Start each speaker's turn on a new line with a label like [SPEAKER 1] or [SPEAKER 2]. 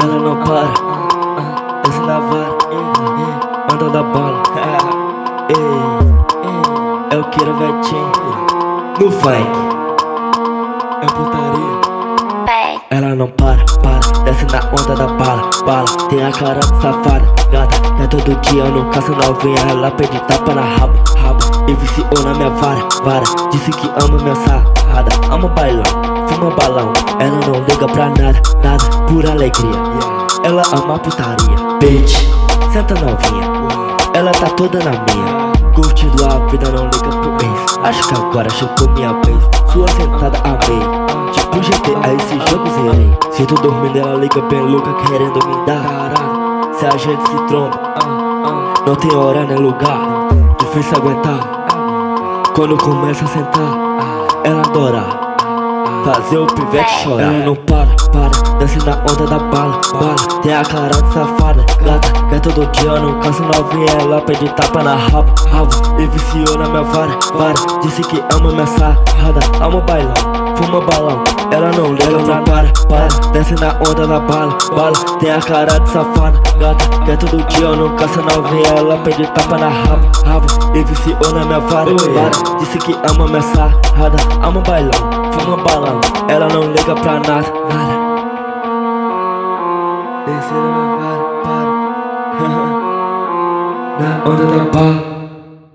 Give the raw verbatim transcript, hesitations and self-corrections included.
[SPEAKER 1] ela não para. Desce na vara, anda da bala. É o que era vetinho no funk, é putaria. Ela não para, para, desce na onda da bala, bala. Tem a cara de safada, gata, que é todo dia no caça novinha. Ela pede tapa na rabo, rabo, e viciou na minha vara, vara. Disse que ama minha sarrada, ama bailão, fuma balão. Ela não liga pra nada, nada, pura alegria. Ela ama putaria, bitch, senta novinha, ela tá toda na minha, curtindo a vida, não liga pro ex. Acho que agora chegou minha vez, sua sentada amei. Tipo G T A, esse jogo zerei. Se tu dormindo, ela liga bem louca, querendo me dar. Se a gente se tromba, não tem hora nem lugar, difícil aguentar. Quando começa a sentar, ela adora fazer o pivete chorar. Ela não para, para, desce na onda da bala, bala. Tem a cara de safada, gata, que é todo dia no caça novinha. Ela pede tapa na rabo, rabo, e viciou na minha vara, vara. Disse que ama minha sarrada, ama bailão, fuma balão. Ela não liga pra para, para, desce na onda da bala, bala. Tem a cara de safada, gata, que é todo dia no caça novinha. Ela pede tapa na rabo, rabo, e viciou na minha vara, vara. Disse que ama minha sarrada, ama bailão, fuma balão. Ela não liga pra nada, nada. Desce na minha vara, para. Na onda da bala.